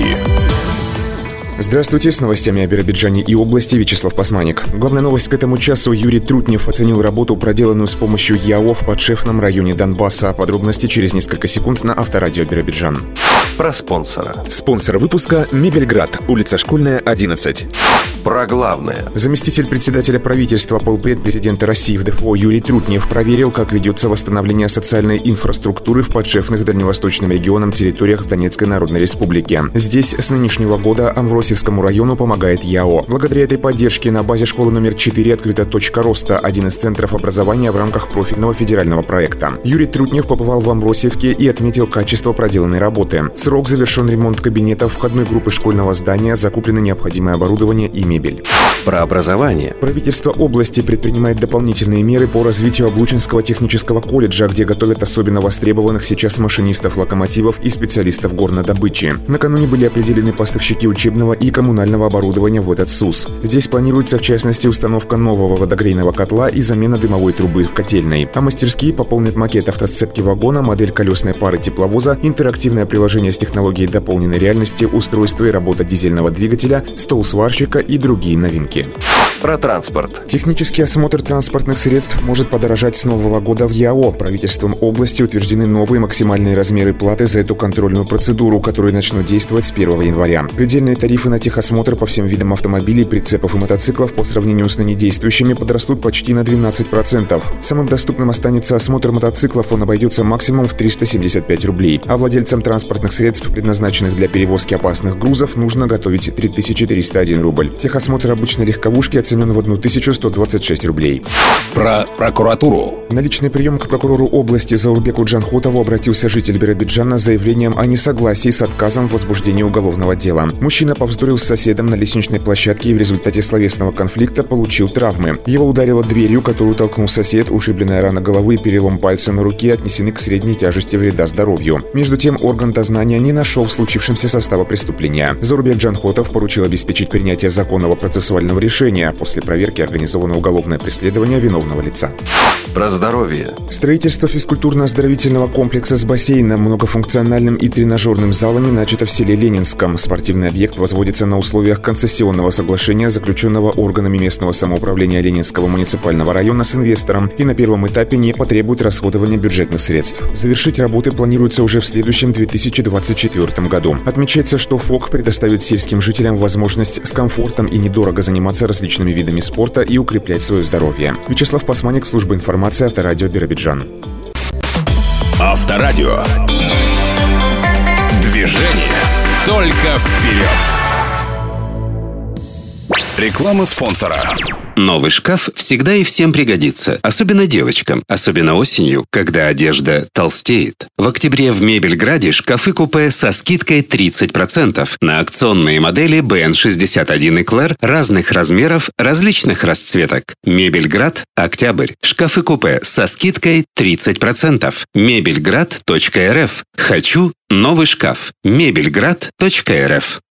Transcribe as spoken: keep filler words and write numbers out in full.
Новости. Здравствуйте, с новостями о Биробиджане и области Вячеслав Пасманик. Главная новость к этому часу. Юрий Трутнев оценил работу, проделанную с помощью ЯО в подшефном районе Донбасса. Подробности через несколько секунд на Авторадио Биробиджан. Про спонсора. Спонсор выпуска «Мебельград», улица Школьная, одиннадцать. Про главное. Заместитель председателя правительства, полпред президента России в ДФО Юрий Трутнев проверил, как ведется восстановление социальной инфраструктуры в подшефных дальневосточным регионам территориях в Донецкой Народной Республике. Здесь с нынешнего года Амвросиевскому району помогает ЯО. Благодаря этой поддержке на базе школы номер четыре открыта «Точка роста», один из центров образования в рамках профильного федерального проекта. Юрий Трутнев побывал в Амвросиевке и отметил качество проделанной работы. В срок завершен ремонт кабинетов, входной группы школьного здания, закуплено необходимое оборудование и мебель. Про образование. Правительство области предпринимает дополнительные меры по развитию Облучинского технического колледжа, где готовят особенно востребованных сейчас машинистов локомотивов и специалистов горнодобычи. Накануне были определены поставщики учебного и коммунального оборудования в этот СУС. Здесь планируется, в частности, установка нового водогрейного котла и замена дымовой трубы в котельной. А мастерские пополнят макет автосцепки вагона, модель колесной пары тепловоза, интерактивное приложение с технологией дополненной реальности, устройство и работа дизельного двигателя, стол сварщика и другие новинки. Про транспорт. Технический осмотр транспортных средств может подорожать с нового года в ЯО. Правительством области утверждены новые максимальные размеры платы за эту контрольную процедуру, которые начнут действовать с первого января. Предельные тарифы на техосмотр по всем видам автомобилей, прицепов и мотоциклов по сравнению с ныне действующими подрастут почти на двенадцать процентов. Самым доступным останется осмотр мотоциклов, он обойдется максимум в триста семьдесят пять рублей. А владельцам транспортных средств, предназначенных для перевозки опасных грузов, нужно готовить три тысячи триста один рубль. Техосмотр обычной легковушки оценен в тысячу сто двадцать шесть рублей. Про прокуратуру. На личный прием к прокурору области Заурбеку Джанхотову обратился житель Биробиджана с заявлением о несогласии с отказом в возбуждении уголовного дела. Мужчина повздорил с соседом на лестничной площадке и в результате словесного конфликта получил травмы. Его ударило дверью, которую толкнул сосед, ушибленная рана головы и перелом пальца на руке отнесены к средней тяжести вреда здоровью. Между тем, орган дознания не нашел в случившемся состава преступления. Заурбек Джанхотов поручил обеспечить принятие законного процессуального решения. После проверки организовано уголовное преследование виновного лица. Про здоровье. Строительство физкультурно-оздоровительного комплекса с бассейном, многофункциональным и тренажерным залами начато в селе Ленинском. Спортивный объект возводится на условиях концессионного соглашения, заключенного органами местного самоуправления Ленинского муниципального района с инвестором, и на первом этапе не потребует расходования бюджетных средств. Завершить работы планируется уже в следующем две тысячи двадцать четвёртом году. Отмечается, что ФОК предоставит сельским жителям возможность с комфортом и недорого заниматься различными видами спорта и укреплять свое здоровье. Вячеслав Пасманик, служба информации, Авторадио Биробиджан. Авторадио. Движение только вперед. Реклама спонсора. Новый шкаф всегда и всем пригодится, особенно девочкам, особенно осенью, когда одежда толстеет. В октябре в Мебельграде шкафы-купе со скидкой тридцать процентов на акционные модели бэ эн шестьдесят один Эклер разных размеров, различных расцветок. Мебельград, октябрь. Шкафы-купе со скидкой тридцать процентов. мебельград точка эр эф. Хочу новый шкаф. мебельград точка эр эф.